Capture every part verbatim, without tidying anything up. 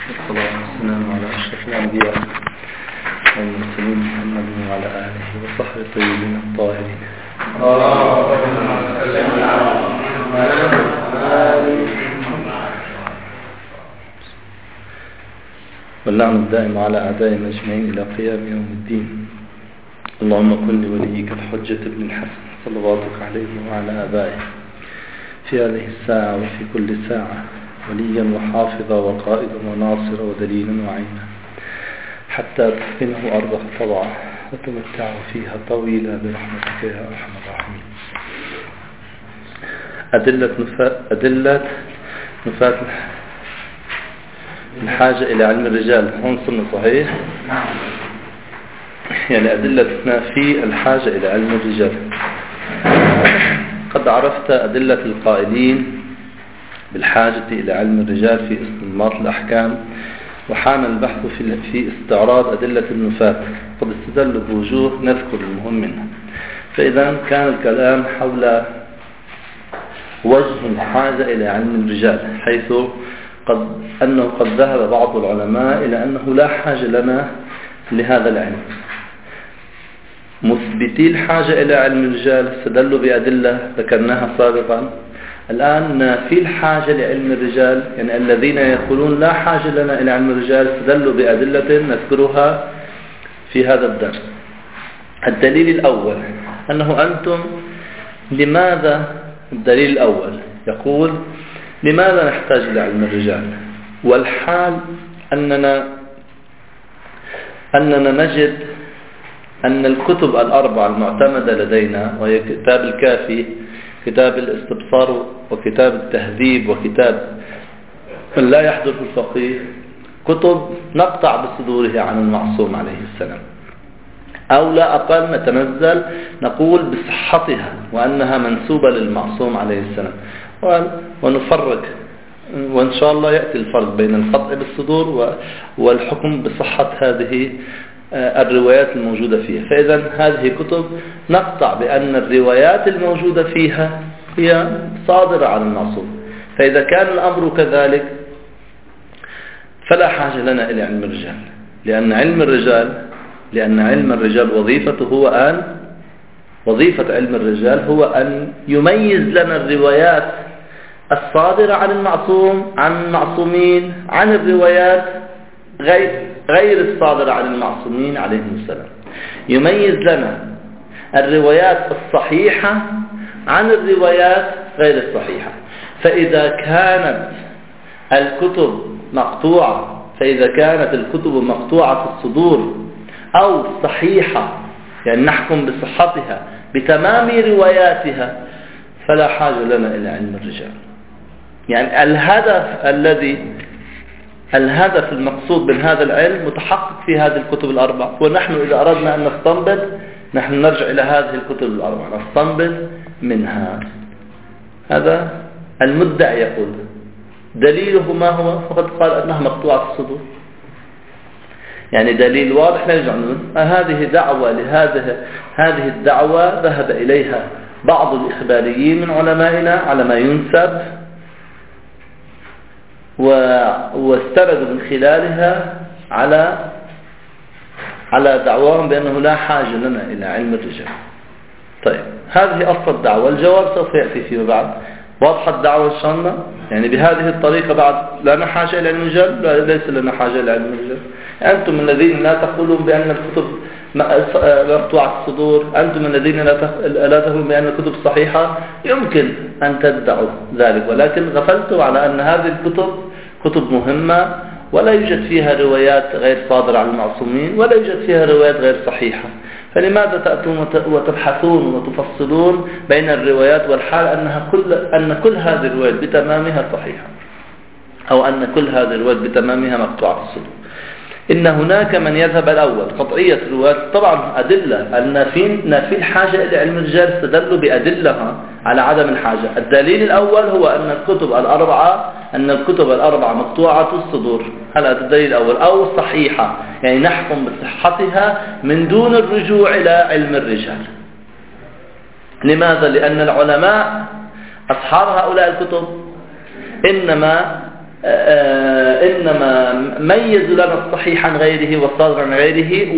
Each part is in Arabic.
والصلاة والسلام على أشرف الأنبياء والمرسلين محمد وعلى آله وصحبه الطيبين الطاهرين. واللعن الدائم على أعدائهم أجمعين إلى قيام يوم الدين. اللهم كن لوليك الحجة بن الحسن صلواتك عليه وعلى آبائه في هذه الساعة وفي كل ساعة وليا وحافظا وقائدا وناصرا ودليلا وعينا، حتى تسكنه أرضك طوعا وتمتعه فيها طويلا برحمتك يا أرحم الراحمين. أدلة نفاة أدلة نفاة الحاجة إلى علم الرجال هون صرنا صحيح؟ يعني أدلة نافي الحاجة إلى علم الرجال. قد عرفت أدلة القائلين بالحاجة إلى علم الرجال في استنباط الأحكام، وحان البحث في في استعراض أدلة النفاة. قد استدلوا بوجوه نذكر المهم منها. فإذا كان الكلام حول وجه الحاجة إلى علم الرجال، حيث قد أنه قد ذهب بعض العلماء إلى أنه لا حاجة لنا لهذا العلم. مثبتي الحاجة إلى علم الرجال استدلوا بأدلة ذكرناها سابقا. الآن في الحاجة لعلم الرجال، يعني الذين يقولون لا حاجة لنا إلى علم الرجال استدلوا بأدلة نذكرها في هذا الدرس. الدليل الأول أنه أنتم لماذا الدليل الأول يقول لماذا نحتاج إلى علم الرجال، والحال أننا أننا نجد أن الكتب الأربعة المعتمدة لدينا، وهي كتاب الكافي، كتاب الاستبصار، وكتاب التهذيب، وكتاب من لا يحضر الفقيه، كتب نقطع بصدوره عن المعصوم عليه السلام، أو لا أقل نتنزل نقول بصحتها وأنها منسوبة للمعصوم عليه السلام، ونفرق، وإن شاء الله يأتي الفرق بين القطع بالصدور والحكم بصحة هذه الروايات الموجودة فيها. فإذا هذه كتب نقطع بأن الروايات الموجودة فيها هي صادرة عن المعصوم. فإذا كان الأمر كذلك فلا حاجة لنا إلى علم الرجال، لأن علم الرجال لأن علم الرجال وظيفته هو أن وظيفة علم الرجال هو أن يميز لنا الروايات الصادرة عن المعصوم عن المعصومين عن الروايات غير غير الصادرة عن المعصومين عليهم السلام. يميز لنا الروايات الصحيحة عن الروايات غير الصحيحة. فإذا كانت الكتب مقطوعة فإذا كانت الكتب مقطوعة في الصدور أو صحيحة، يعني نحكم بصحتها بتمام رواياتها، فلا حاجة لنا إلى علم الرجال. يعني الهدف الذي الهدف المقصود من هذا العلم متحقق في هذه الكتب الأربعة. ونحن إذا أردنا أن نستنبط نحن نرجع إلى هذه الكتب الأربعة نستنبط منها. هذا المدعي يقول دليله ما هو؟ فقد قال أنها مقطوعة في الصدور، يعني دليل واضح لا يرجع منه. هذه دعوة لهذه هذه الدعوة ذهب إليها بعض الإخباريين من علمائنا على ما ينسب، واستندوا من خلالها على على دعواهم بأنه لا حاجة لنا إلى علم الرجال. طيب هذه أصل الدعوة. الجواب سوف يأتي فيما بعد. واضحة الدعوة إن شاء الله؟ يعني بهذه الطريقة بعد لا حاجة إلى علم الرجال؟ لا، ليس لنا حاجة إلى علم الرجال. أنتم الذين لا تقولون بأن الكتب مقطوعة الصدور، أنتم الذين لا تقولون بأن الكتب صحيحة، يمكن أن تدعوا ذلك، ولكن غفلتوا على أن هذه الكتب كتب مهمة ولا يوجد فيها روايات غير صادرة عن المعصومين، ولا يوجد فيها روايات غير صحيحة. فلماذا تأتون وتبحثون وتفصلون بين الروايات والحال أنها كل أن كل هذه الروايات بتمامها صحيحة، أو أن كل هذه الروايات بتمامها مقطوعة الصدور؟ إن هناك من يذهب الأول قطعية الروايات. طبعا أدلة النافين نافي الحاجة إلى علم الرجال استدلوا بأدلها على عدم الحاجة. الدليل الأول هو أن الكتب الأربعة أن الكتب الأربعة مقطوعة الصدور. هذا الدليل الأول، أو صحيحة، يعني نحكم بصحتها من دون الرجوع إلى علم الرجال. لماذا؟ لأن العلماء أصحاب هؤلاء الكتب إنما إنما ميزوا لنا الصحيح عن غيره والصادق عن غيره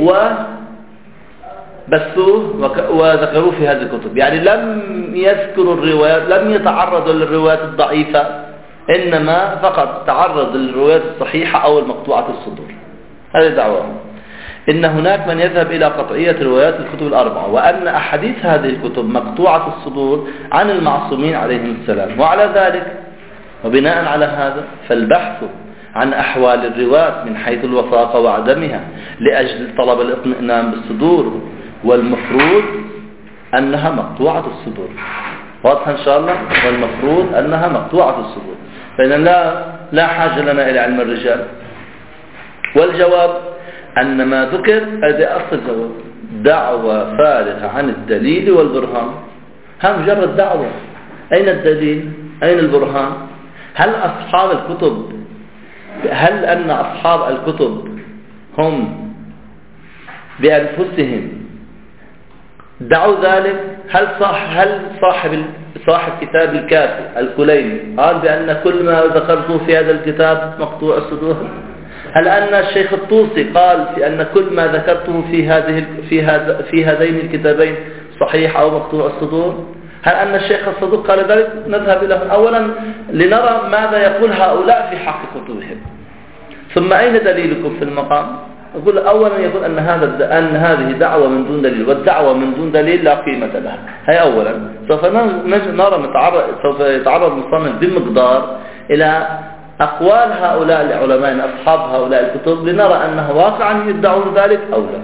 وبثوه وذكروه في هذه الكتب. يعني لم يذكروا الروايات، لم يتعرضوا للروايات الضعيفة، إنما فقط تعرض للروايات الصحيحة أو المقطوعة الصدور. هذه دعواهم. إن هناك من يذهب إلى قطعية روايات الكتب الأربعة، وأن أحاديث هذه الكتب مقطوعة الصدور عن المعصومين عليهم السلام. وعلى ذلك وبناء على هذا فالبحث عن أحوال الرواة من حيث الوثاقة وعدمها لأجل طلب الاطمئنان بالصدور، والمفروض أنها مقطوعة الصدور. واضح إن شاء الله؟ والمفروض أنها مقطوعة الصدور، فإن لا لا حاجة لنا إلى علم الرجال. والجواب أن ما ذكر هذا أصل الجواب دعوة فارغة عن الدليل والبرهان. ها مجرد دعوة. أين الدليل؟ أين البرهان؟ هل أصحاب الكتب هل أن أصحاب الكتب هم بأنفسهم دعوا ذلك؟ هل صح هل صاحب صاحب كتاب الكافي الكليني قال بأن كل ما ذكرته في هذا الكتاب مقطوع الصدور؟ هل أن الشيخ الطوسي قال في أن كل ما ذكرته في هذه في هذا في هذين الكتابين صحيح أو مقطوع الصدور؟ هل أن الشيخ الصدوق قال ذلك؟ نذهب إلى أولا لنرى ماذا يقول هؤلاء في حق كتبهم، ثم أين دليلكم في المقام؟ يقول أولا يقول أن هذا أن هذه دعوة من دون دليل، والدعوة من دون دليل لا قيمة لها. هي أولا. سوف نرى متعرض سوف يتعرض المصنف بمقدار إلى أقوال هؤلاء العلماء أصحاب هؤلاء الكتب لنرى أنه واقعا يدعون ذلك أو لا.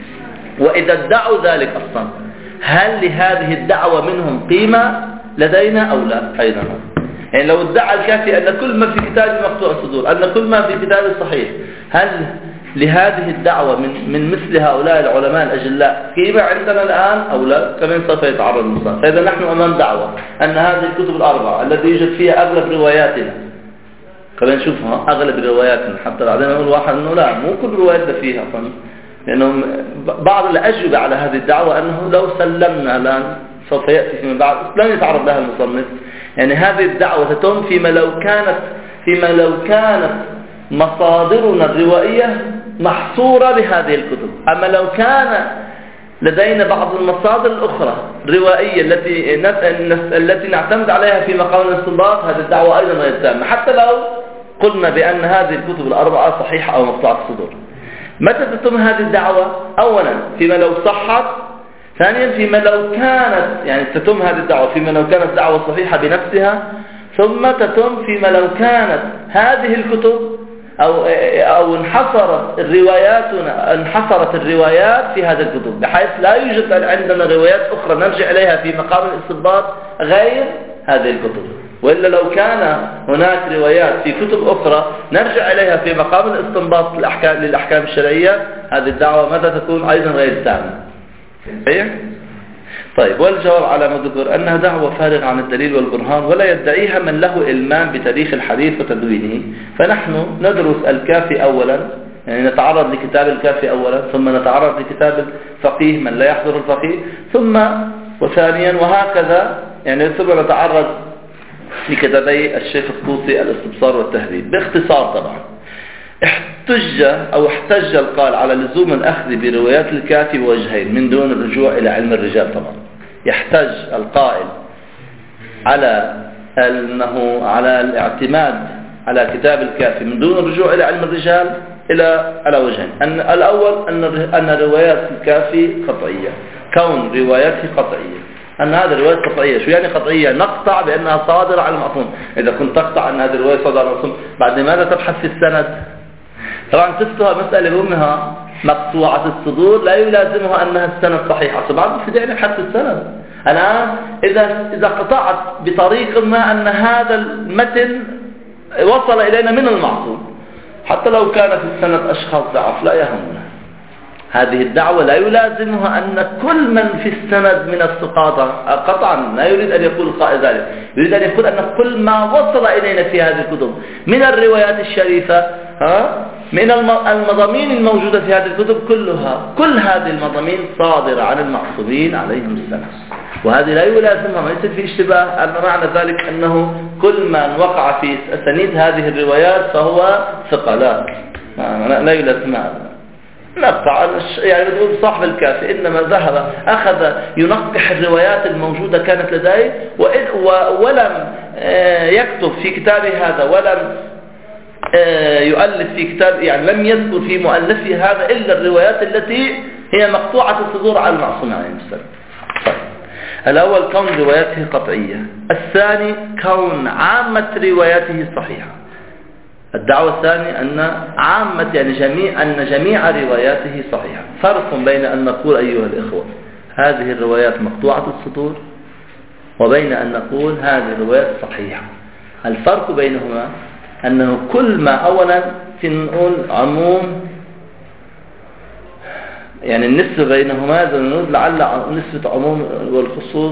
وإذا ادعوا ذلك أصلا هل لهذه الدعوة منهم قيمة لدينا أو لا؟ أيضا يعني لو ادعى الكافي أن كل ما في كتاب مقطوع الصدور، أن كل ما في كتاب صحيح، هل لهذه الدعوة من من مثل هؤلاء العلماء الأجلاء قيمة عندنا الآن أو لا؟ كمان سوف يتعرض المصنف. فإذا نحن أمام دعوة أن هذه الكتب الأربعة التي يوجد فيها أغلب رواياتنا، خلينا نشوفها أغلب رواياتنا حتى بعدين نقول واحد إنه لا مو كل رواياتنا فيها، لأنهم بعض الأجوبة على هذه الدعوة أنه لو سلمنا الآن سوف يأتي فيما بعد لن يتعرض لها المصنف. يعني هذه الدعوة تتم فيما لو كانت فيما لو كانت مصادرنا الروائية محصورة بهذه الكتب. أما لو كان لدينا بعض المصادر الأخرى الروائية التي التي نعتمد عليها في مقام الاستنباط، هذه الدعوة أيضا غير تامة حتى لو قلنا بأن هذه الكتب الأربعة صحيحة أو مقطوعة الصدور. متى تتم هذه الدعوة؟ أولا فيما لو صحت، ثانيا فيما لو كانت يعني تتم هذه الدعوة فيما لو كانت دعوة صحيحة بنفسها، ثم تتم فيما لو كانت هذه الكتب أو أو انحصرت الروايات انحصرت الروايات في هذه الكتب بحيث لا يوجد عندنا روايات أخرى نرجع إليها في مقام الاستنباط غير هذه الكتب. وإلا لو كان هناك روايات في كتب أخرى نرجع إليها في مقام الاستنباط للأحكام, للأحكام الشرعية، هذه الدعوة متى تكون أيضا غير تامة. طيب، والجواب على ما ذكر أنها دعوة فارغة عن الدليل والبرهان، ولا يدعيها من له إلمام بتاريخ الحديث وتدوينه. فنحن ندرس الكافي أولا، يعني نتعرض لكتاب الكافي أولا، ثم نتعرض لكتاب الفقيه من لا يحضر الفقيه، ثم وثانيا وهكذا، يعني ثم نتعرض لكتابي الشيخ الطوسي الاستبصار والتهذيب. باختصار طبعا احتج أو احتج القائل على لزوم الأخذ بروايات الكافي وجهين من دون الرجوع إلى علم الرجال. طبعا يحتج القائل على أنه على الاعتماد على كتاب الكافي من دون الرجوع إلى علم الرجال إلى على وجهين. أن الأول أن أن روايات الكافي قطعية، كون رواياته قطعية، أن هذه الرواية قطعية. شو يعني قطعية؟ نقطع بأنها صادرة على المعصوم. إذا كنت تقطع أن هذه الرواية صادرة على المعصوم، بعد ماذا تبحث في السند؟ طبعا تفتها مسألة بأمها مقطوعة الصدور لا يلازمها أنها السند صحيحة، بعد في داعي نبحث في السند. الآن إذا إذا قطعت بطريق ما أن هذا المتن وصل إلينا من المعصوم، حتى لو كان في السند أشخاص ضعف لا يهمنا. هذه الدعوة لا يلازمها أن كل من في السند من السقاطة قطعا، لا يريد أن يقول القائل ذلك، يريد أن يقول أن كل ما وصل إلينا في هذه الكتب من الروايات الشريفة ها من المضامين الموجودة في هذه الكتب كلها، كل هذه المضامين صادرة عن المعصومين عليهم السلام، وهذه لا يلازمها، ما يصير في اشتباه أن معنى ذلك أنه كل من وقع في أسانيد هذه الروايات فهو ثقة. لا لا يلازمها. نقطع يعني نقول صاحب الكافي إنما ذهب أخذ ينقح الروايات الموجودة كانت لديه ولم يكتب في كتابه هذا، ولم يؤلف في كتاب، يعني لم يذكر في مؤلفه هذا إلا الروايات التي هي مقطوعة الصدور على المعصوم عليه السلام. الأول كون رواياته قطعية، الثاني كون عامة رواياته صحيحة. الدعوة الثانية أن عامة يعني جميع أن جميع رواياته صحيحة. فرق بين أن نقول أيها الإخوة هذه الروايات مقطوعة الصدور وبين أن نقول هذه الروايات صحيحة. الفرق بينهما أنه كل ما أولا في نقول عموم، يعني النسبة بينهما نقول لعل نسبة عموم والخصوص،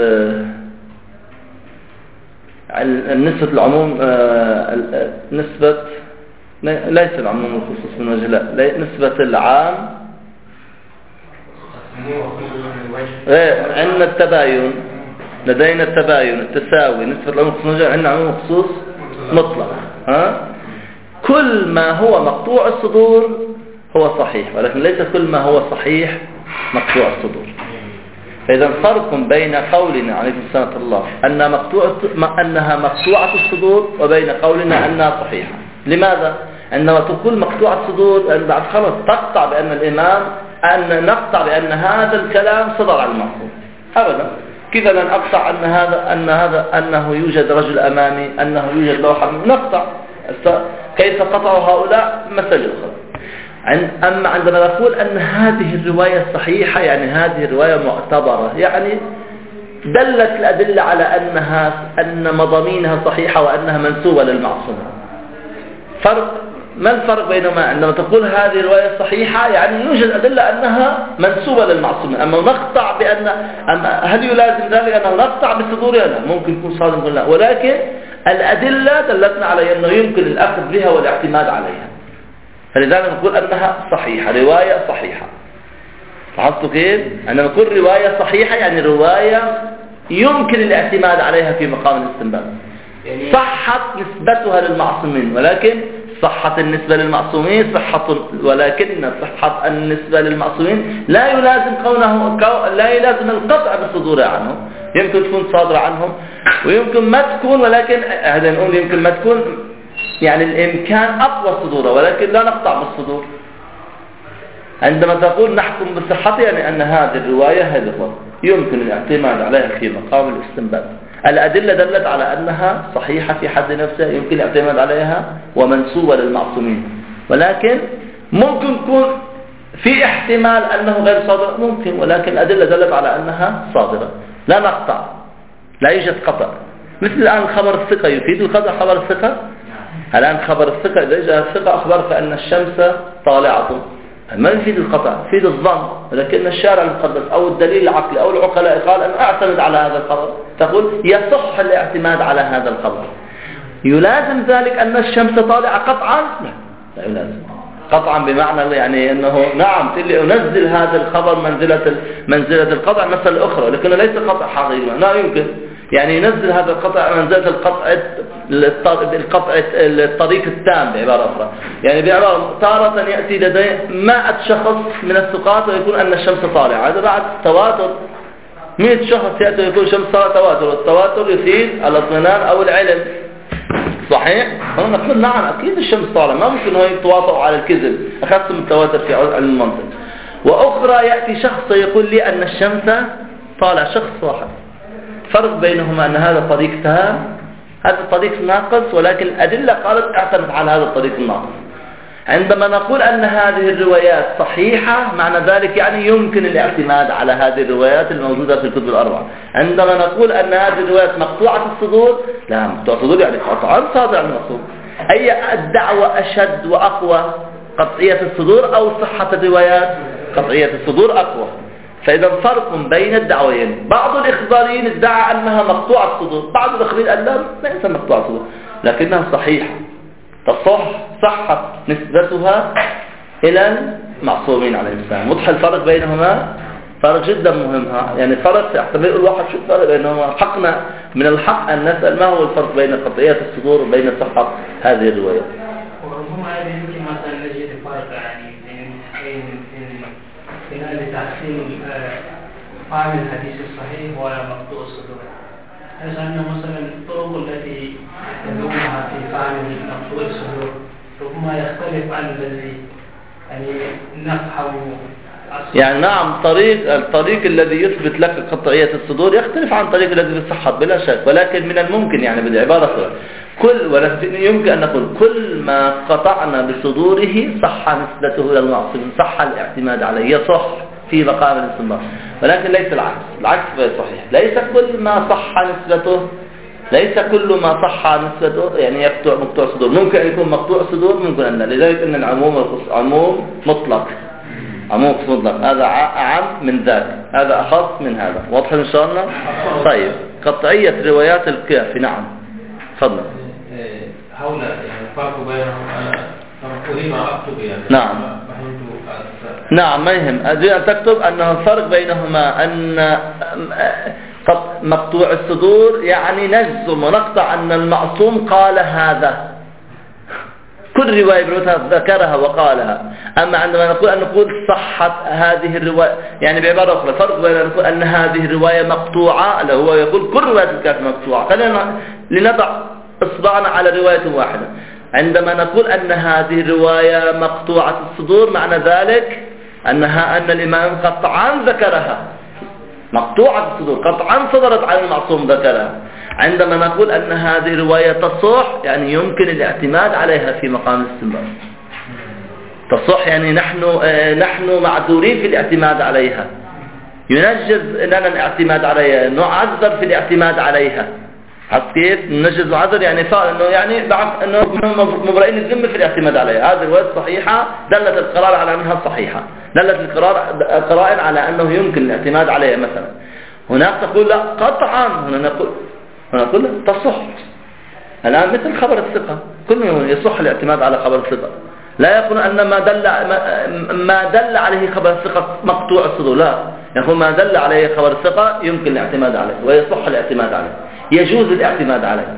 النسبة العموم نسبة ليس العموم والخصوص من وجه لا نسبة العام عندنا التباين، لدينا التباين التساوي نسبة العموم والخصوص من وجه، عندنا عموم وخصوص مطلق. ها؟ كل ما هو مقطوع الصدور هو صحيح، ولكن ليس كل ما هو صحيح مقطوع الصدور. فإذا فرق بين قولنا عليه الصلاة الله أنها مقطوعة أنها مقطوعة الصدور وبين قولنا أنها صحيحة. لماذا؟ عندما تقول مقطوعة الصدور بعد خلص تقطع بأن الإمام أن نقطع بأن هذا الكلام صدر عن المعصوم. أبدا. كيف لن أقطع أن هذا أن هذا أنه يوجد رجل أمامي، أنه يوجد لوحة، نقطع. كيف قطعوا هؤلاء مسألة أخرى. أما عندما نقول أن هذه الرواية صحيحة يعني هذه الرواية معتبرة، يعني دلت الأدلة على أنها أن مضامينها صحيحة وأنها منسوبة للمعصوم. فرق ما الفرق بينما عندما تقول هذه الرواية صحيحة يعني يوجد أدلة أنها منسوبة للمعصوم، أما نقطع بأن أما هل يلازم ذلك أنه نقطع بصدورها؟ لا، ممكن يكون صادم ولا، ولكن الأدلة دلتنا على أنه يمكن الأخذ بها والاعتماد عليها، فلذلك نقول أنها صحيحة، رواية صحيحة. لاحظتوا كيف؟ عندما نقول رواية صحيحة يعني رواية يمكن الاعتماد عليها في مقام الاستنباط. صحت نسبتها للمعصومين، ولكن صحة النسبة للمعصومين صحة، ولكن صحة النسبة للمعصومين لا يلازم كونه لا يلازم القطع بالصدور عنهم. يمكن تكون صادرة عنهم ويمكن ما تكون، ولكن هذا نقول يمكن ما تكون يعني الإمكان أقوى صدورها، ولكن لا نقطع بالصدور. عندما تقول نحكم بصحتها يعني أن هذه الرواية هذه يمكن الاعتماد عليها في مقام الاستنباط. الأدلة دلت على أنها صحيحة في حد نفسها يمكن الاعتماد عليها ومنسوبة للمعصومين، ولكن ممكن يكون في احتمال أنه غير صادر ممكن، ولكن الأدلة دلت على أنها صادرة. لا نقطع، لا يوجد قطع. مثل الآن خبر الثقة يفيد القطع. خبر الثقة الآن خبر الثقة إذا جاء الثقة أخبرك أن الشمس طالعة، ما يفيد القطع، يفيد الظن، ولكن الشارع المقدس أو الدليل العقلي أو العقلاء قال أن أعتمد على هذا الخبر، تقول يصح الاعتماد على هذا الخبر. يلازم ذلك أن الشمس طالعة قطعا؟ لا، لا يلازم قطعا بمعنى يعني أنه نعم تلي أنزل هذا الخبر منزلة منزلة القطع مسألة أخرى، لكنه ليس قطع حقيقي، لا يمكن يعني ينزل هذا القطع منزلة القطع القطع الطريق التام بعبارة أخرى. يعني بعبارة تارة يأتي لدي مائة شخص من الثقات ويكون أن الشمس طالعة، هذا بعد تواتر. مئة شخص يأتي ويكون الشمس طالعة، تواتر، والتواتر يفيد الاطمئنان أو العلم. صحيح؟ أنا نقول نعم أكيد الشمس طالعة، ما ممكن هو يتواطؤ على الكذب، أخذتم التواتر في علم المنطق. وأخرى يأتي شخص يقول لي أن الشمس طالعة، شخص واحد. فرق بينهما أن هذا طريق تام، هذا الطريق ناقص، ولكن الأدلة قالت اعتمد على هذا الطريق الناقص. عندما نقول أن هذه الروايات صحيحة معنى ذلك يعني يمكن الاعتماد على هذه الروايات الموجودة في الكتب الأربعة. عندما نقول أن هذه الروايات مقطوعة الصدور، لا، مقطوعة الصدور يعني قطعا صادر عن المعصوم. أي الدعوة أشد وأقوى، قطعية الصدور أو صحة الروايات؟ قطعية الصدور أقوى. فإذا فرق بين الدعوين. بعض الإخباريين ادعى أنها مقطوعة الصدور، بعض الآخرين قال لا ليس مقطوعة الصدور لكنها صحيحة. تصح صحت نسبتها إلى المعصومين عليه السلام. وضح الفرق بينهما، فرق جدا مهم. يعني فرق احتمال يقول واحد شو الفرق بينهما. حقنا من الحق أن نسأل ما هو الفرق بين قطعية الصدور وبين صحة هذه الروايات. وربما يمكن مثلا نجد فرق يعني بين بين تحسين فهم الحديث الصحيح ومقطوع الصدور. حيث أن مثلا الطرق التي يدومها في فهم مقطوع الصدور ربما يختلف عن الذي يعني نفهمه. يعني نعم، طريق الطريق الذي يثبت لك قطعية الصدور يختلف عن الطريق الذي بالصحة بلا شك، ولكن من الممكن يعني بالعبارة كل ولكن يمكن أن نقول كل ما قطعنا بصدوره صح نسبته إلى المعصوم، صح الاعتماد عليه، يصح في مقام الاستنباط. ولكن ليس العكس، العكس غير صحيح. ليس كل ما صح نسبته ليس كل ما صح نسبته يعني يقطع مقطوع صدور. ممكن أن يكون مقطوع صدور، ممكن أن لا. لذلك أن العموم عموم مطلق، عموم مطلق، هذا أعم من ذاك، هذا أخص من هذا. واضح إن شاء الله؟ طيب، قطعية روايات الكافي. نعم تفضل. حول يعني الفرق بينهم، أنا أريد أن أكتب يعني نعم نعم ما يهم. أريد أن تكتب أنه الفرق بينهما أن مقطوع الصدور يعني نجزم ونقطع أن المعصوم قال هذا، كل رواية بروتها ذكرها وقالها. أما عندما نقول أن نقول صحت هذه الرواية، يعني بعبارة أخرى فرق بين أن نقول أن هذه الرواية مقطوعة، اللي هو يقول كل رواية الكافي مقطوعة. خلينا لنضع إصبعنا على رواية واحدة. عندما نقول أن هذه الرواية مقطوعة الصدور معنى ذلك أنها أن الإمام قطعا ذكرها، مقطوعة الصدور قطعا صدرت عن المعصوم ذكرها. عندما نقول أن هذه الرواية تصح يعني يمكن الاعتماد عليها في مقام الاستنباط. تصح يعني نحن نحن معذورين في الاعتماد عليها، ينجز لنا الاعتماد عليها، نعذر في الاعتماد عليها. عرفت كيف؟ ننجز عذر يعني فعل انه يعني بعد انه مبرئين الذمه في الاعتماد عليها. هذه الروايه صحيحه، دلت القرار على انها صحيحه، دلت القرار قرائن على انه يمكن الاعتماد عليها. مثلا هناك تقول لا قطعا، هنا نقول هنا نقول تصح. الان مثل خبر الثقه، كل يصح الاعتماد على خبر الثقه، لا يقول ان ما دل ما دل عليه خبر الثقه مقطوع الصدور، لا، يقول ما دل عليه خبر الثقه يمكن الاعتماد عليه ويصح الاعتماد عليه، يجوز الاعتماد عليه.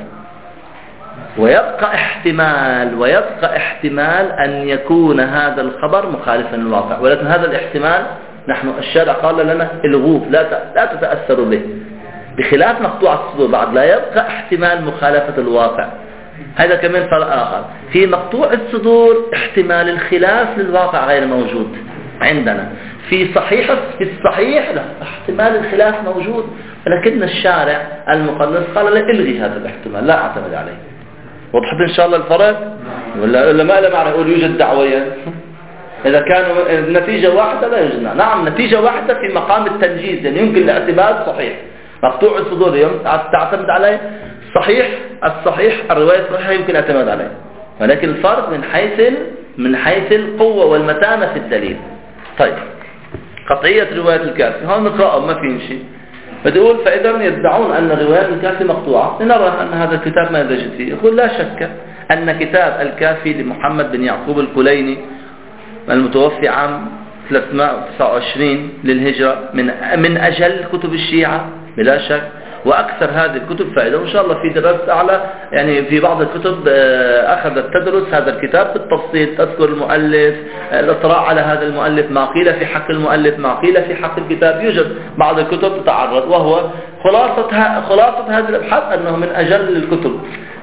ويبقى احتمال ويبقى احتمال أن يكون هذا الخبر مخالفا للواقع، ولكن هذا الاحتمال نحن الشارع قال لنا الغوه، لا لا تتأثروا به، بخلاف مقطوع الصدور بعد لا يبقى احتمال مخالفة الواقع. هذا كمان فرق آخر. في مقطوع الصدور احتمال الخلاف للواقع غير موجود عندنا، في صحيح في الصحيح لا، احتمال الخلاف موجود، ولكن الشارع المقدس قال لا الغي هذا الاحتمال، لا اعتمد عليه. وضحت ان شاء الله الفرق؟ ولا ولا ما له معنى يقول يوجد دعوية؟ اذا كانوا النتيجة واحدة لا يوجد. نعم نتيجة واحدة في مقام التنجيز، يعني يمكن الاعتماد صحيح. مقطوع الصدور اليوم تعتمد عليه، صحيح الصحيح الرواية الصحيحة يمكن الاعتماد عليه، ولكن الفرق من حيث من حيث القوة والمتانة في الدليل. طيب، قطعية رواية الكافي هون نقرأه ما في شيء. فتقول فإذا يدعون أن رواية الكافي مقطوعة، لنرى أن هذا الكتاب ما يدرج فيه. يقول لا شك أن كتاب الكافي لمحمد بن يعقوب الكليني المتوفي عام ثلاثمائة وتسعة وعشرين للهجرة من من أجل كتب الشيعة بلا شك، وأكثر هذه الكتب فائدة. وإن شاء الله في دراسة أعلى يعني في بعض الكتب أخذت تدرس هذا الكتاب بالتفصيل، تذكر المؤلف، الإطلاع على هذا المؤلف، ما قيل في حق المؤلف، ما قيل في حق الكتاب. يوجد بعض الكتب تتعرض، وهو خلاصة خلاصة هذه الأبحاث أنه من أجل الكتب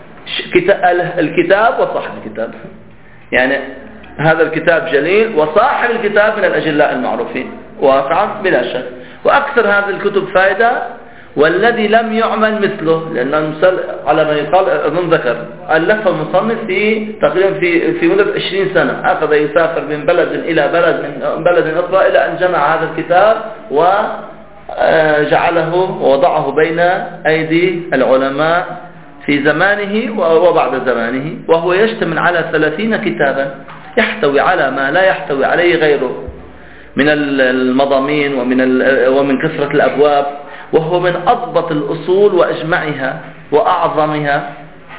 الكتاب وصاحب الكتاب. يعني هذا الكتاب جليل، وصاحب الكتاب من الأجلاء المعروفين واقعا بلا شك. وأكثر هذه الكتب فائدة، والذي لم يعمل مثله، لأن على ما يقال أظن ذكر ألفه المصنف في تقريبا في في مدة عشرين سنة، أخذ يسافر من بلد إلى بلد من بلد أخرى إلى أن جمع هذا الكتاب وجعله ووضعه بين أيدي العلماء في زمانه وبعد زمانه، وهو يشتمل على ثلاثين كتابا يحتوي على ما لا يحتوي عليه غيره من المضامين ومن ومن كثرة الأبواب، وهو من أضبط الأصول وأجمعها وأعظمها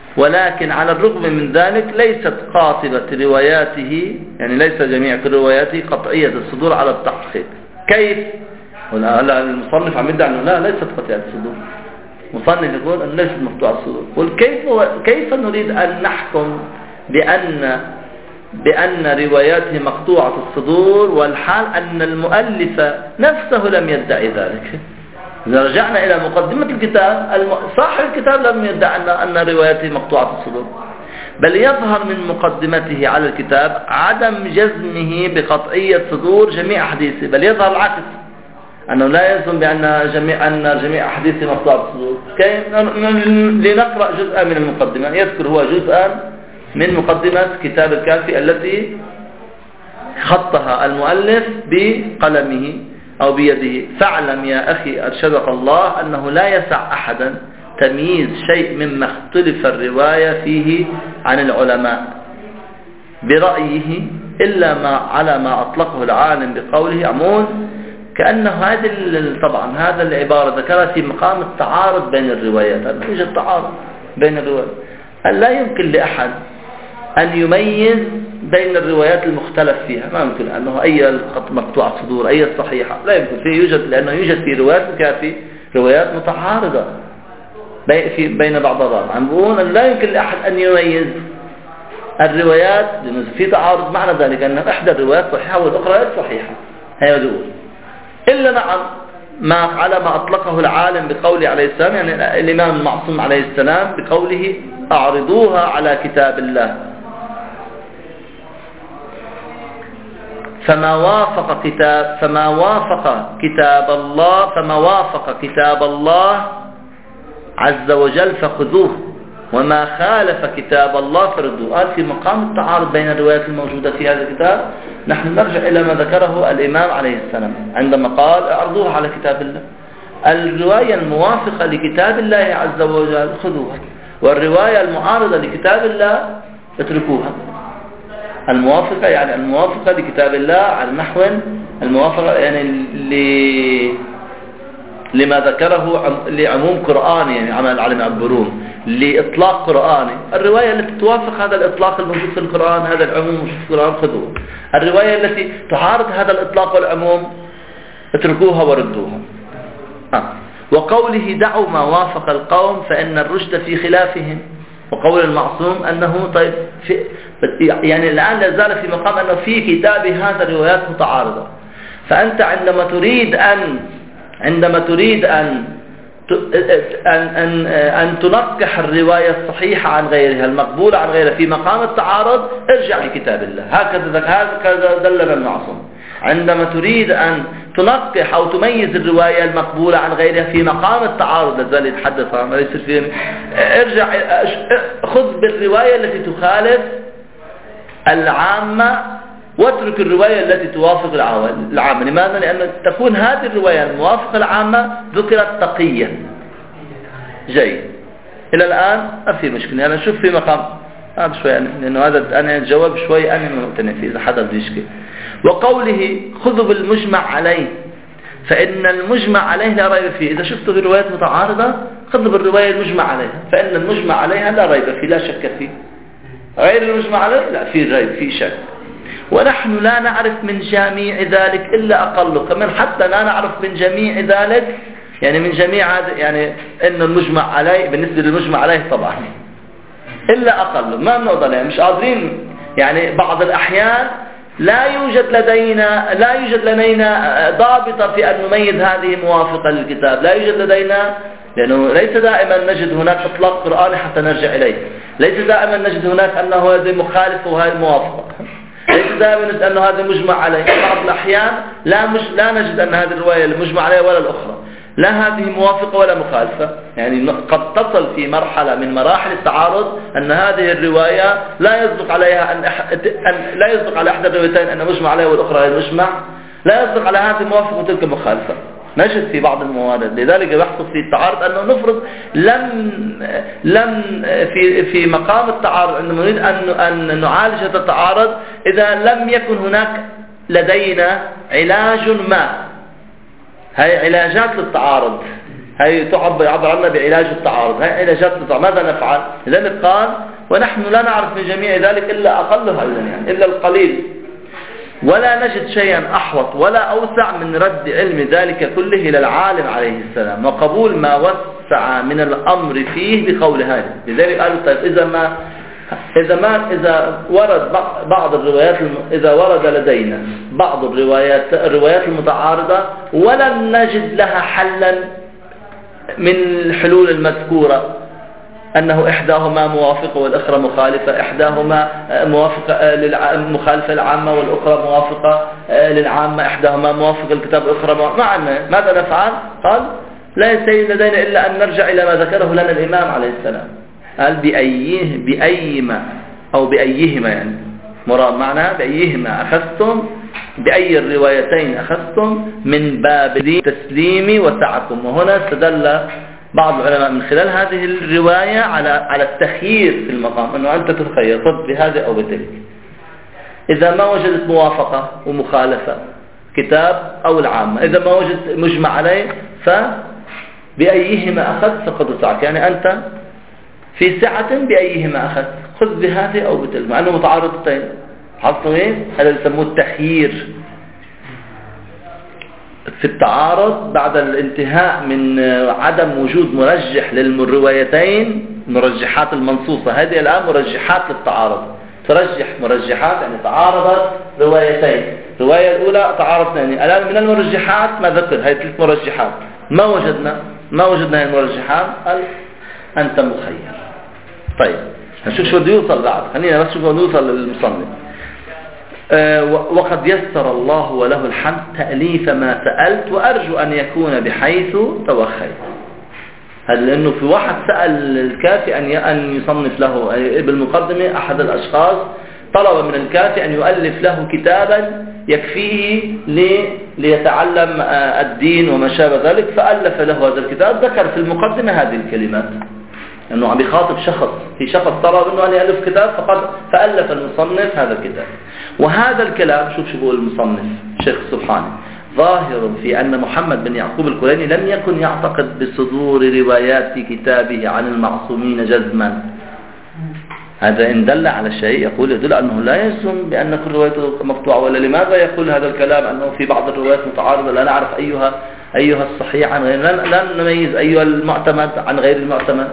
ولكن على الرغم من ذلك ليست قاطبة رواياته، يعني ليس جميع رواياته قطعية الصدور على التحقيق. كيف؟ المصنف عم يدعي أنه لا ليست قطعية الصدور، مصنف يقول أنه ليست مقطوعة الصدور. كيف كيف نريد أن نحكم بأن بأن رواياته مقطوعة الصدور والحال أن المؤلف نفسه لم يدعي ذلك؟ إذا رجعنا إلى مقدمة الكتاب، صاحب الكتاب لم يدعي أن رواياته مقطوعة الصدور، بل يظهر من مقدمته على الكتاب عدم جزمه بقطعية صدور جميع أحاديثه، بل يظهر العكس، أنه لا يجزم بأن جميع أن جميع أحاديثه مقطوعة الصدور. لنقرأ جزءا من المقدمة، يذكر هو جزءا من مقدمة كتاب الكافي التي خطها المؤلف بقلمه أو بيده. فاعلم يا أخي أرشدك الله أنه لا يسع أحدا تمييز شيء مما اختلف الرواية فيه عن العلماء برأيه إلا ما على ما أطلقه العالم بقوله عمون، كأنه هذه طبعا هذا العبارة ذكرها في مقام التعارض بين الروايات. يوجد تعارض بين الروايات، لا يمكن لأحد أن يميز بين الروايات المختلف فيها، ما يمكن أنه أي مقطوعة صدور أي صحيحة، لا يمكن فيه يوجد، لأنه يوجد في روايات الكافي روايات متعارضة في بين بعضها. عم بقول لا يمكن لأحد أن يميز الروايات لأنه في تعارض، معنى ذلك أن إحدى الروايات صحيحة والأخرى غير صحيحة، هي يقول إلا نعم ما على ما أطلقه العالم بقوله عليه السلام، يعني الإمام المعصوم عليه السلام بقوله أعرضوها على كتاب الله، فما وافق كتاب فما وافق كتاب الله فما وافق كتاب الله عز وجل فخذوه، وما خالف كتاب الله فردوه. قال في مقام التعارض بين الروايات الموجودة في هذا الكتاب نحن نرجع إلى ما ذكره الإمام عليه السلام عندما قال أعرضوها على كتاب الله. الرواية الموافقة لكتاب الله عز وجل خذوها، والرواية المعارضة لكتاب الله اتركوها. الموافقة يعني الموافقة لكتاب الله على نحو الموافقة يعني ل... لما ذكره لعموم قرآني، يعني عمل العلم يعبرون لإطلاق قرآني. الرواية التي توافق هذا الإطلاق الموجود في القرآن، هذا العموم في القرآن خذوه. الرواية التي تعارض هذا الإطلاق والعموم اتركوها وردوها. آه. وقوله دعوا ما وافق القوم فإن الرشد في خلافهم، وقول المعصوم أنه طيب في يعني الآن لا زال في مقام أنه في كتاب هذا الروايات متعارضة. فأنت عندما تريد أن عندما تريد أن أن أن, أن تنقح الرواية الصحيحة عن غيرها المقبولة عن غيرها في مقام التعارض، ارجع لكتاب الله. هكذا هكذا دلنا المعصوم. عندما تريد أن تنقح أو تميز الرواية المقبولة عن غيرها في مقام التعارض، لازال يتحدث عن ما يصير فيه، ارجع خذ بالرواية التي تخالف العامة واترك الرواية التي توافق العامة. لماذا؟ لأن تكون هذه الرواية الموافقة العامة ذكرت تقية. جيد، إلى الآن ما في مشكلة. أنا شوف في مقام هذا شوي يعني، لأنه هذا أنا الجواب شوي أنا ممتنع فيه إذا حدا بده يشكي. وقوله خذوا بالمجمع عليه فإن المجمع عليه لا ريب فيه. إذا شفتوا في روايات متعارضة خذوا بالرواية المجمع عليها، فإن المجمع عليها لا ريب فيه لا شك فيه. غير المجمع عليه لا فيه ريب فيه شك. ونحن لا نعرف من جميع ذلك إلا أقله، كمان حتى لا نعرف من جميع ذلك يعني من جميع هذا يعني إن المجمع عليه بالنسبة للمجمع عليه طبعا إلا أقله، ما بنقدر يعني مش قادرين. يعني بعض الأحيان لا يوجد لدينا لا يوجد لدينا ضابطة في أن نميز هذه موافقة للكتاب، لا يوجد لدينا، لأنه ليس دائما نجد هناك إطلاق قرآني حتى نرجع إليه، ليس دائما نجد هناك أنه هذا مخالف وهذا موافق، ليس دائما نجد أنه هذا مجمع عليه. بعض الأحيان لا مش لا نجد أن هذه الرواية المجمع عليها ولا الأخرى لا هذه موافقة ولا مخالفة. يعني قد تصل في مرحلة من مراحل التعارض أن هذه الرواية لا يصدق عليها أن, أن لا يصدق على إحدى الروايتين أن مجمع عليها والأخرى غير مجمع، لا يصدق على هذه موافقة وتلك مخالفة. نجد في بعض الموارد. لذلك يحصل في التعارض أنه نفرض لم لم في في مقام التعارض أن نريد أن أن نعالج هذا التعارض إذا لم يكن هناك لدينا علاج ما. هاي علاجات للتعارض، هي تعبر يعبر عنها بعلاج التعارض. هي علاجات التعارض. ماذا نفعل؟ لذلك قال ونحن لا نعرف من جميع ذلك إلا أقلها أيضا يعني إلا القليل، ولا نجد شيئا أحوط ولا أوسع من رد علم ذلك كله إلى العالم عليه السلام وقبول ما وسع من الأمر فيه بقول هذا. لذلك قالوا طيب إذا ما إذا ما إذا ورد بعض الروايات إذا ورد لدينا بعض الروايات الروايات المتعارضة ولم نجد لها حلا من الحلول المذكورة، أنه إحداهما موافقة والأخرى مخالفة، إحداهما موافقة للمخالفة العامة والأخرى موافقة للعامة، إحداهما موافقة للكتاب الأخرى معنا، ماذا نفعل؟ قال لا يستوي لدينا إلا أن نرجع إلى ما ذكره لنا الإمام عليه السلام. قال بأيه بأيما أو بأيهما يعني مراد معناها بأيهما أخذتم، بأي الروايتين أخذتم من باب التسليم وسعكم. وهنا استدل بعض العلماء من خلال هذه الرواية على على التخيير في المقام، أنه أنت تتخير طب بهذا أو بتلك. إذا ما وجدت موافقة ومخالفة كتاب أو العامة، إذا ما وجدت مجمع عليه فبأيهما أخذت فقد وسعك، يعني أنت في سعة بأيهما أخذت، خذ بهذه أو بتلك، مع أنه متعارضتين. حصلوا إيه؟ هذا يسموه التخيير في التعارض بعد الانتهاء من عدم وجود مرجح للروايتين، مرجحات المنصوصة. هذه الآن مرجحات للتعارض، ترجح مرجحات يعني تعارضت روايتين، الرواية الأولى تعارض ثاني. الآن من المرجحات ما ذكر هذه ثلاث مرجحات، ما وجدنا ما وجدنا هذه المرجحات، قال أنت مخير. طيب نشوف شو بده يوصل بعد، خلينا بس شوف بده يوصل للمصنف. أه وقد يسر الله وله الحمد تأليف ما سألت، وأرجو أن يكون بحيث توخيت. هذا لأنه في واحد سأل الكافي أن أن يصنف له بالمقدمة، أحد الأشخاص طلب من الكافي أن يؤلف له كتابا يكفيه ليتعلم الدين وما شابه ذلك، فألف له هذا الكتاب. ذكر في المقدمة هذه الكلمات أنه عم يخاطب شخص، في شخص طلب أنه أن يألف كتاب فقد فألف المصنف هذا الكتاب. وهذا الكلام شوف شو بقول المصنف شيخ سبحانه ظاهر في أن محمد بن يعقوب الكليني لم يكن يعتقد بصدور روايات في كتابه عن المعصومين جزما. هذا إن دل على شيء يقول يدل أنه لا يجزم بأن كل روايته مقطوعة. ولا لماذا يقول هذا الكلام أنه في بعض الروايات متعارضة لا نعرف أيها أيها الصحيح عن غير، لا نميز أيها المعتمد عن غير المعتمد.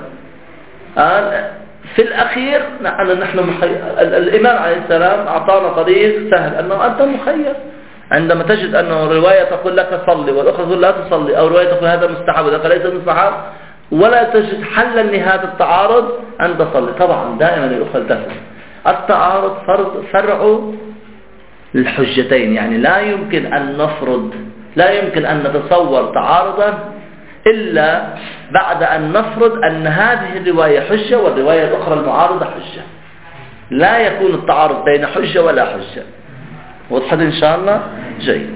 في الأخير نحن مخير. الإمام عليه السلام أعطانا طريق سهل أنه أنت مخير. عندما تجد أنه رواية تقول لك صلي والأخرى تقول لا تصلي، أو رواية تقول هذا مستحب وذاك ليس مستحب، ولا تجد حلا لهذا التعارض، أنت صلي. طبعا دائما الأخرى تفهم التعارض فرض فرع الحجتين، يعني لا يمكن أن نفرض لا يمكن أن نتصور تعارضا إلا بعد أن نفرض أن هذه الرواية حجة والرواية الأخرى المعارضة حجة. لا يكون التعارض بين حجة ولا حجة. وضحت إن شاء الله؟ جيد.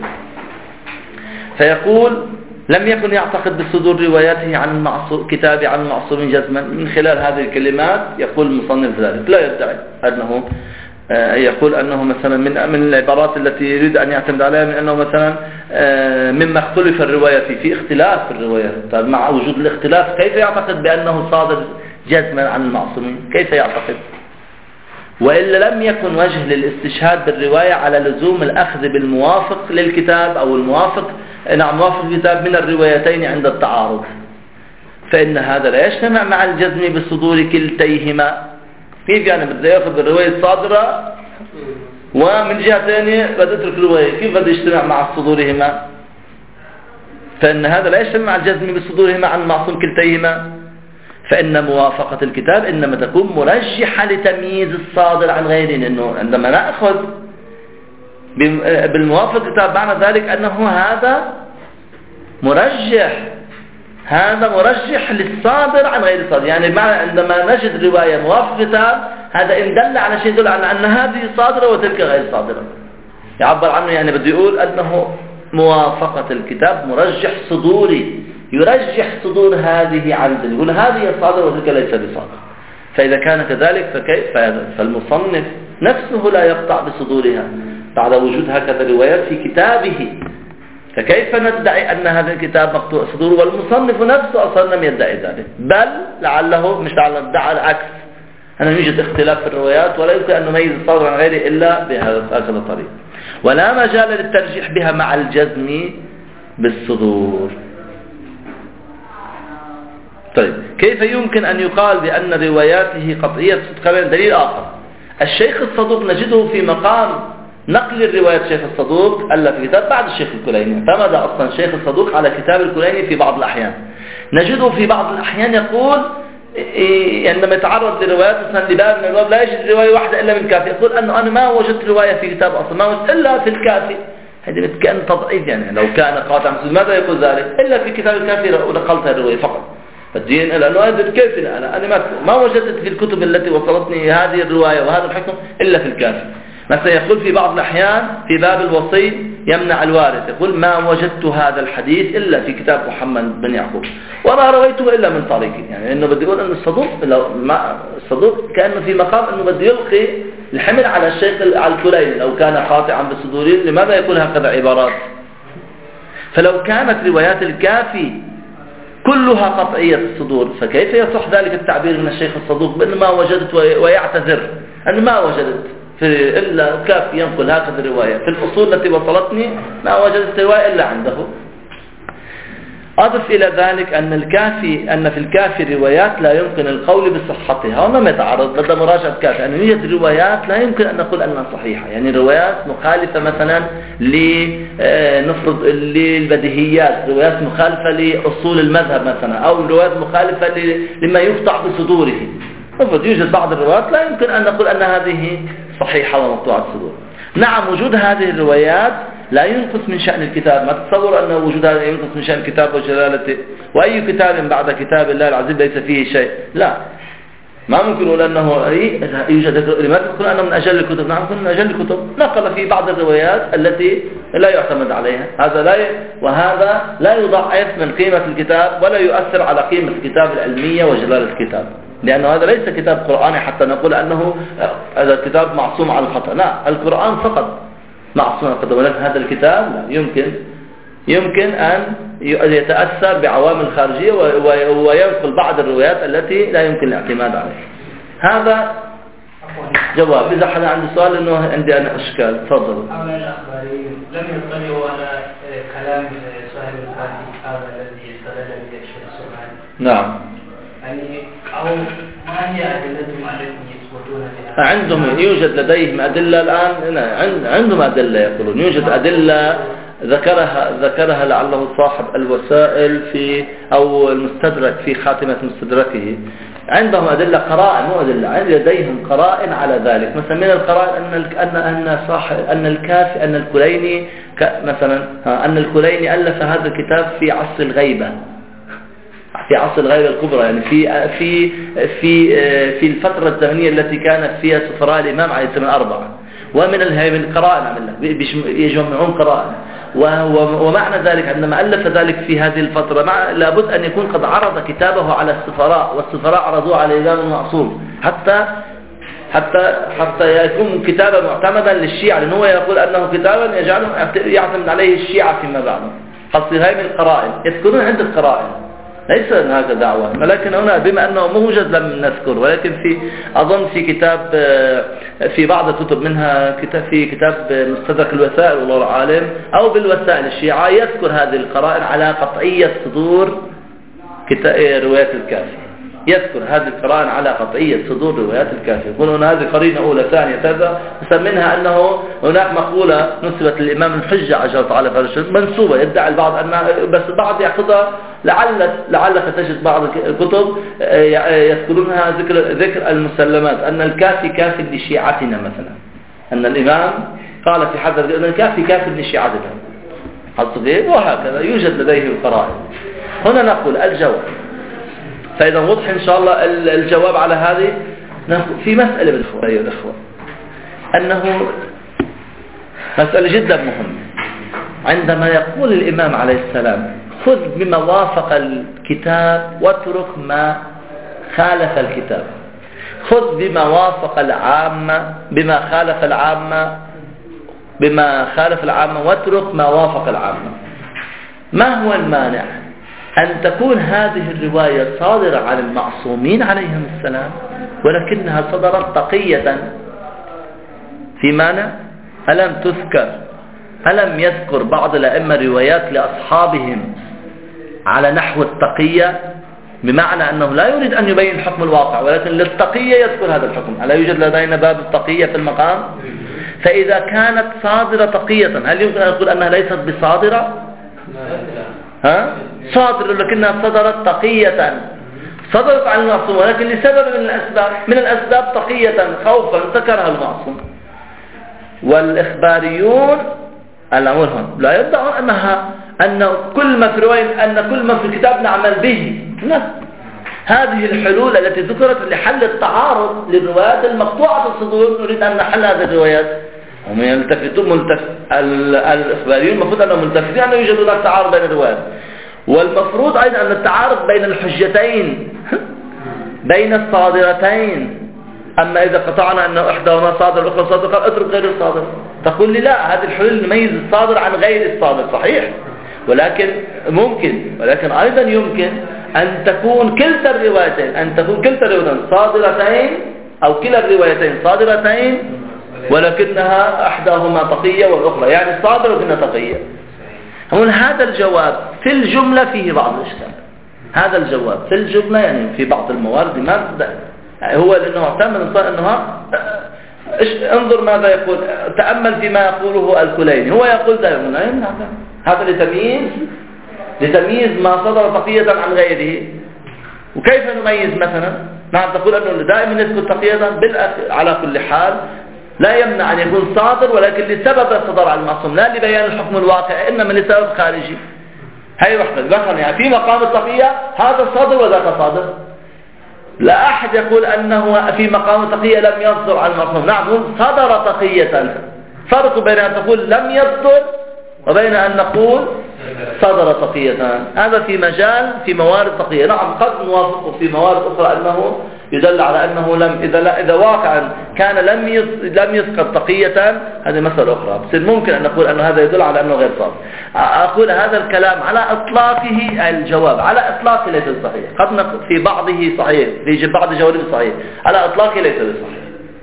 فيقول لم يكن يعتقد بصدور رواياته عن المعصوم كتابه عن المعصومين جزما. من خلال هذه الكلمات يقول المصنف ذلك، لا يدعي أنه يقول أنه مثلا من من العبارات التي يريد أن يعتمد عليها من أنه مثلا مما اختلف الرواية فيه في اختلاف في الرواية. طيب مع وجود الاختلاف كيف يعتقد بأنه صادر جزما عن المعصومين؟ كيف يعتقد؟ وإلا لم يكن وجه للاستشهاد بالرواية على لزوم الأخذ بالموافق للكتاب أو الموافق نعم موافق الكتاب من الروايتين عند التعارض، فإن هذا لا يجتمع مع الجزم بصدور كلتيهما. كيف يعني بده ياخذ الرواية الصادرة ومن جهة ثانية بده يترك الرواية، كيف بده يجتمع مع صدورهما؟ فإن هذا لا يجتمع مع الجزم بصدورهما عن معصوم كلتيهما، فإن موافقة الكتاب إنما تكون مرجحة لتمييز الصادر عن غيره. لأنه عندما نأخذ بالموافق الكتاب معنى ذلك أنه هذا مرجح هذا مرجح للصادر عن غير الصادر. يعني معنى عندما نجد رواية موافق كتاب هذا إن دل على شيء يدل على أن هذه صادرة وتلك غير صادرة، يعبر عنه. يعني بده يقول أنه موافقة الكتاب مرجح صدوري، يرجح صدور هذه عن ذلك، يقول هذه صادرة وتلك ليس بصادرة. فإذا كان كذلك فكيف؟ فالمصنف نفسه لا يقطع بصدورها بعد وجود هكذا روايات في كتابه. فكيف ندعي أن هذا الكتاب مقطوع الصدور والمصنف نفسه أصلا لم يدعي ذلك، بل لعله مش لعله ادعى العكس، أن يوجد اختلاف في الروايات ولا يمكن أن نميز الصادر عن غيره إلا بهذا الطريق، ولا مجال للترجيح بها مع الجزم بالصدور. طيب كيف يمكن أن يقال بأن رواياته قطعية صدق؟ دليل آخر، الشيخ الصدوق نجده في مقام نقل الروايات الشيخ الصدوق ألا في كتاب بعد الشيخ الكليني، اعتمد أصلا الشيخ الصدوق على كتاب الكليني في بعض الأحيان. نجده في بعض الأحيان يقول عندما يتعرض لروايات مثلا لباب من الباب لا يجد رواية واحدة إلا من الكافي، يقول أنه أنا ما وجدت رواية في كتاب أصلا، ما وجدت إلا في الكافي. هذه كان تضعيف، يعني لو كان قاطع ماذا يقول ذلك؟ إلا في كتاب الكافي ونقلت الرواية فقط. فالدين لأنه هذا كيف أنا أنا ما ما وجدت في الكتب التي وصلتني هذه الرواية وهذا الحكم إلا في الكافي. مثلا يقول في بعض الأحيان في باب الوصي يمنع الوارث، يقول ما وجدت هذا الحديث إلا في كتاب محمد بن يعقوب وما رويته إلا من طريقي، يعني إنه بده يقول أن الصدوق لو ما الصدوق كأنه في مقام إنه بده يلقي الحمل على الشيخ على الكليني لو كان قاطعا بالصدورين، لماذا يقول هكذا عبارات؟ فلو كانت روايات الكافي كلها قطعية الصدور فكيف يصح ذلك التعبير من الشيخ الصدوق بأن ما وجدت ويعتذر أن ما وجدت في إلا كافي ينقل هكذا الرواية في الأصول التي وصلتني ما وجدت رواية إلا عنده. أضف إلى ذلك أن الكافي أن في الكافي روايات لا يمكن القول بصحتها، وما ما يتعرض لدى مراجعة الكافي أن يوجد روايات لا يمكن أن نقول أنها صحيحة، يعني روايات مخالفة مثلا لنفرض للبديهيات، روايات مخالفة لأصول المذهب مثلا، أو روايات مخالفة لما يقطع بصدوره. نفرض يوجد بعض الروايات لا يمكن أن نقول أن هذه صحيحة ومقطوعة الصدور. نعم وجود هذه الروايات لا ينقص من شأن الكتاب، ما تتصور أن وجودها ينقص من شأن الكتاب وجلالته، وأي كتاب بعد كتاب الله العزيز ليس فيه شيء، لا ما ممكن نقول أنه يوجد. لماذا تقول أنه من أجل الكتب؟ نعم من أجل الكتب، نقل في بعض الروايات التي لا يعتمد عليها، هذا لا ي... وهذا لا يضعف من قيمة الكتاب ولا يؤثر على قيمة الكتاب العلمية وجلالة الكتاب، لأنه هذا ليس كتاب قرآني حتى نقول أنه هذا الكتاب معصوم على الخطأ، لا القرآن فقط معصوم على الخطأ، ولكن هذا الكتاب لا يمكن يمكن أن يتأثر بعوامل خارجية وينقل بعض الروايات التي لا يمكن الاعتماد عليها. هذا جواب. إذا حدا عنده سؤال إنه عندي أنا أشكال تفضل. هؤلاء الأخباريين لم يطلعوا على كلام صاحب الكافي هذا الذي استدل به الشيخ السبحاني. نعم. يعني أو ما هي أدلتهم عليكم يثبتون بها؟ عندهم يوجد لديهم أدلة الآن، عندهم أدلة يقولون يوجد أدلة ذكرها ذكرها لعله صاحب الوسائل في أو المستدرك في خاتمة مستدركه، عندهم أدلة قرائن مو أدلة، لديهم قرائن على ذلك. مثلا من القرائن أن أن أن صاحب أن الكافي أن الكليني مثلا أن الكليني ألف هذا الكتاب في عصر الغيبة، في عصر الغيبة الكبرى، يعني في في في في الفترة الزمنية التي كانت فيها سفراء الإمام عليه السلام أربعة، ومن القرائن عمل يجمعون قرائن، ومعنى ذلك عندما ألف ذلك في هذه الفترة مع لابد أن يكون قد عرض كتابه على السفراء، والسفراء عرضوه على الإمام المعصوم حتى حتى حتى يكون كتابا معتمدا للشيعة، لأنه هو يقول أنه كتابا يجعله يعتمد عليه الشيعة فيما بعد. قصد هاي من القرائن يذكرون عند القرائن، ليس هذا دعوة، ولكن هنا بما أنه موجود لم نذكر، ولكن في أظن في كتاب في بعض الكتب منها كتاب في كتاب مستدرك الوسائل والله عالم أو بالوسائل الشيعة يذكر هذه القرائن على قطعية صدور روايات الكافي، يذكر هذه القرائن على قطعية صدور روايات الكافي. يقول هنا هذه قرينة أولى ثانية ثالثة، منها أنه هناك مقولة نسبت للإمام الحجة عجل تعالى فرشد منسوبة، يدعي البعض أنها بس البعض يأخذها لعل لعلك تجد بعض الكتب يذكرونها ذكر ذكر المسلمات أن الكافي كافي لشيعتنا مثلا، أن الإمام قال في حذر أن الكافي كافي لشيعتنا الصغير، وهكذا يوجد لديه القرائن. هنا نقول الجواب، فإذا وضح إن شاء الله الجواب على هذه في مسألة بالإخوة أيها الأخوة، أنه مسألة جدا مهمة. عندما يقول الإمام عليه السلام خذ بما وافق الكتاب واترك ما خالف الكتاب، خذ بما وافق العامة بما خالف العامة بما خالف العامة واترك ما وافق العامة، ما هو المانع أن تكون هذه الرواية صادرة عن المعصومين عليهم السلام ولكنها صدرت تقية؟ في مانع؟ ألم تذكر ألم يذكر بعض الأئمة روايات لأصحابهم على نحو التقية، بمعنى أنه لا يريد أن يبين حكم الواقع ولكن للتقية يذكر هذا الحكم؟ ألا يوجد لدينا باب التقية في المقام؟ فإذا كانت صادرة تقية هل يمكن أن نقول أنها ليست بصادرة؟ ها؟ صادرة لكنها صدرت تقية، صدرت عن المعصوم ولكن لسبب من الأسباب من الأسباب تقية خوفا ذكرها المعصوم. والإخباريون الأمرهم لا يدعون أنها أن كل ما في رواية أن كل ما في الكتاب نعمل به، لا، هذه الحلول التي ذكرت لحل التعارض للروايات المقطوعة الصدور نريد أن نحل هذه الروايات. هم يلتفتون ملتف... الإخباريون المفروض أنهم ملتفتين أنه يوجد هناك تعارض بين الروايات، والمفروض أيضا أن التعارض بين الحجتين بين الصادرتين. أما إذا قطعنا أن إحداهما صادر الأخرى صادر اترك غير الصادر، تقول لي لا، هذه الحلول نميز الصادر عن غير الصادر، صحيح، ولكن ممكن ولكن أيضا يمكن أن تكون كلتا الروايتين أن تكون كلتا الروايتين صادرتين أو كلا الروايتين صادرتين ولكنها إحداهما تقية والأخرى يعني صادر ولكنها تقية. هون هذا الجواب في الجملة فيه بعض الإشكال، هذا الجواب في الجملة يعني في بعض الموارد ما هو لأنه اعتمد أنه انظر ماذا يقول، تأمل فيما يقوله الكليني، هو يقول دائما هذا لتمييز لتمييز ما صدر تقية عن غيره. وكيف نميز مثلا؟ نعم تقول أنه دائما يذكر تقية على كل حال لا يمنع أن يكون صادر ولكن لسبب صدر عن المعصوم لا لبيان الحكم الواقع إنما لسبب خارجي. هاي وحدة مثلا يعني في مقام التقية هذا صادر وذاك صادر، لا أحد يقول أنه في مقام التقية لم يصدر عن المعصوم، نعم صدر تقية. فرق بين أن تقول لم يصدر وبين أن نقول صدر تقية، هذا في مجال في موارد تقية. نعم قد نوافق في موارد أخرى أنه يدل على أنه لم إذا لا إذا واقعا كان لم لم يسقط تقية، هذه مسألة أخرى، بس ممكن أن نقول أن هذا يدل على أنه غير صادر. أقول هذا الكلام على إطلاقه، الجواب على إطلاقه ليس صحيح، قد نقول في بعضه صحيح في بعض جوانبه صحيح، على إطلاقه ليس صحيح.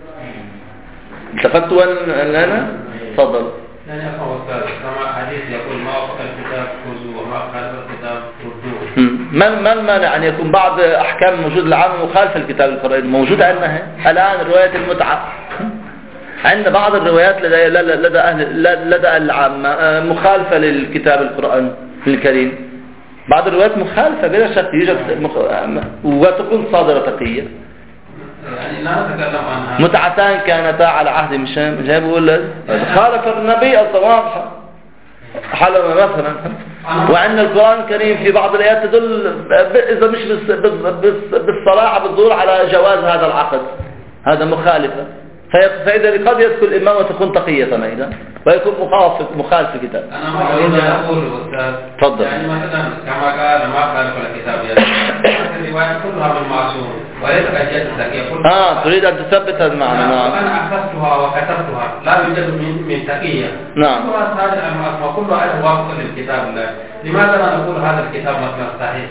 التفتوا لنا تفضل. يعني أخوة كما حديث يقول ما وفق الكتاب خذوه وما خالف الكتاب ردوه. ما ما المانع أن يكون بعض أحكام موجود العام مخالفة الكتاب القرآن موجودة عندنا الآن رواية المتعة عند بعض الروايات لدى لدى أهل لدى العامة مخالفة للكتاب القرآن الكريم، بعض الروايات مخالفة بلا شك يوجد مخ... وتكون صادرة تقية. يعني لا نتكلم عنها. متعتان كانتا على عهد مشام جاي بقول خالف النبي الصواضح حلم مثلا. وعند القرآن الكريم في بعض الآيات تدل إذا مش بالصراحة بتدل على جواز هذا العقد، هذا مخالفة. فإذا قد يذكر الإمام وتكون تقية أيضا ويكون مخالف مخالف الكتاب. أنا ما أريد أن أقول أستاذ. تفضل. يعني مثلا كما قال ما خالف الكتاب يعني الروايات كلها من معصوم وليس كجدتك يقول. آه تريد أن تثبت هذا المعنى. نعم. أنا أخذتها وكتبتها لا يوجد من من تقية. نعم. كلها صادقة المعصوم وكلها أيضا وافق للكتاب الله. لماذا لا نقول هذا الكتاب مثلا صحيح؟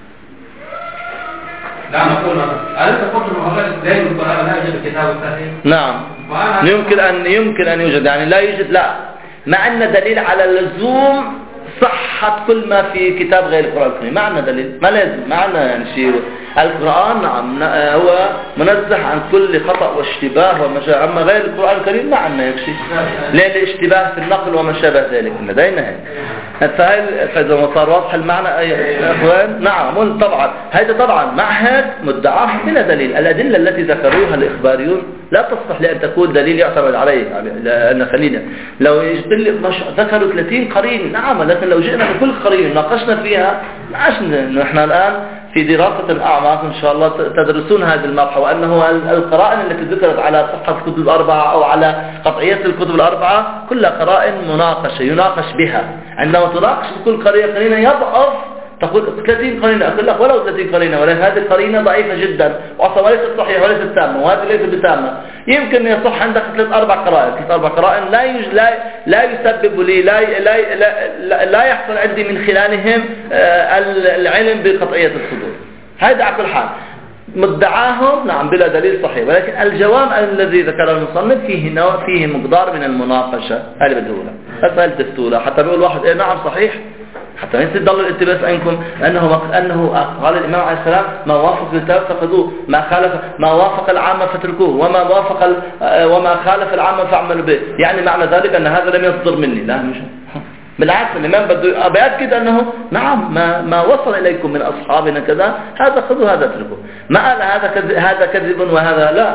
لا نقول مثلا أليس قلت المؤلف زي القرآن لا يوجد الكتاب الصحيح؟ نعم. يمكن أن يمكن أن يوجد يعني لا يوجد لا مع أن دليل على اللزوم صحة كل ما في كتاب غير القرآن الكريم، ما عندنا دليل ما لازم ما عندنا يعني شيء. القرآن نعم هو منزه عن كل خطأ واشتباه وما شابه، أما غير القرآن الكريم ما عندنا هيك شيء لأن الاشتباه في النقل وما شابه ذلك لدينا هيك. فهل فإذا ما صار واضح المعنى يا أخوان؟ نعم طبعا هذا طبعا مع هيك مدعاه بلا دليل. الأدلة التي ذكروها الإخباريون لا تصلح لأن تكون دليل يعتمد عليه، يعني لأن خلينا لو يدل ذكروا ثلاثين قرين نعم، لكن لو جئنا بكل قرين ناقشنا فيها عشنا نحن الآن في دراسة أعماق إن شاء الله تدرسون هذه المبحث، وأنه القرائن التي ذكرت على صحة الكتب الأربعة أو على قطعية الكتب الأربعة كلها قرائن مناقشة يناقش بها. عندما تناقش بكل قرية قرينة يضعف تقول ثلاثين قرينة، أقول لك ولو ثلاثين قرينة، ولكن هذه القرينة ضعيفة جدا وأصلا وليست صحيحة وليست تامة، وهذه ليست بتامة. يمكن يصح عندك ثلاث أربع قرائن، ثلاث أربع قرائن لا يج... لا لا يسبب لي لا لا لا, لا يحصل عندي من خلالهم العلم بقطعية الصدور. هذا على كل حال مدعاهم نعم بلا دليل صحيح، ولكن الجواب الذي ذكره المصنف فيه نوع فيه مقدار من المناقشة. هذه بدولة أسأل تفتولة حتى بيقول واحد إيه نعم صحيح، حتى يصير ضل الالتباس عندكم أنه أنه قال الإمام عليه السلام ما وافق الكتاب فخذوه، ما خالف ما وافق العامة فتركوه، وما وافق وما خالف العامة فاعملوا به. يعني معنى ذلك أن هذا لم يصدر مني، لا مش بالعكس. الإمام بده بيأكد أنه نعم ما ما وصل إليكم من أصحابنا كذا هذا خذوا هذا اتركوا، ما قال هذا كذب هذا كذب وهذا لا.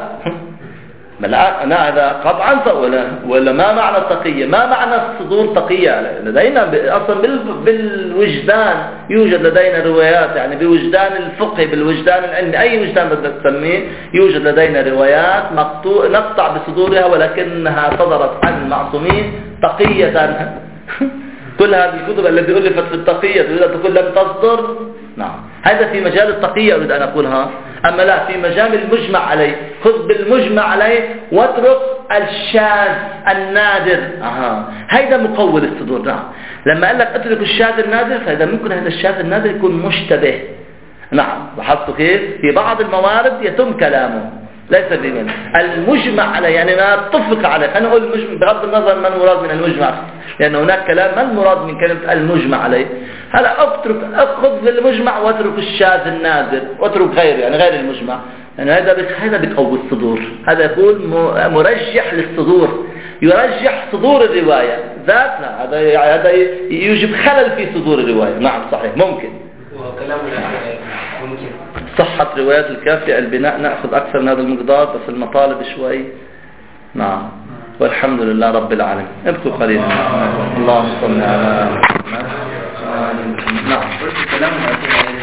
لا هذا قطعا ولا ولا ما معنى التقية؟ ما معنى الصدور تقية؟ لدينا أصلا بالوجدان يوجد لدينا روايات، يعني بوجدان الفقه بالوجدان العلمي أي وجدان بدك تسميه يوجد لدينا روايات مقطوع نقطع بصدورها ولكنها صدرت عن المعصومين تقية. كل هذه الكتب التي ألفت في التقية تريد أن تقول لم تصدر؟ نعم هذا في مجال التقية أريد أن أقولها. أما لا في مجال المجمع عليه خذ بالمجمع عليه واترك الشاذ النادر. أها هذا مقول الصدور. نعم لما قال لك اترك الشاذ النادر فإذا ممكن هذا الشاذ النادر يكون مشتبه. نعم لاحظتوا كيف في بعض الموارد يتم كلامه ليس بمن المجمع عليه، يعني ما اتفق عليه. أنا أقول المجمع بغض النظر ما المراد من المجمع، لأن هناك كلام ما المراد من كلمة المجمع عليه. هلا اترك أخذ بالمجمع واترك الشاذ النادر واترك غيره يعني غير المجمع، يعني هذا هذا بيقوي الصدور. هذا يكون مرجح للصدور، يرجح صدور الرواية ذاتها. هذا هذا يوجب خلل في صدور الرواية. نعم صحيح ممكن. وكلام ممكن صحة روايات الكافية البناء نأخذ أكثر من هذا المقدار بس المطالب شوي. نعم والحمد لله رب العالمين. ابقوا قليلا. اللهم صل على محمد. نعم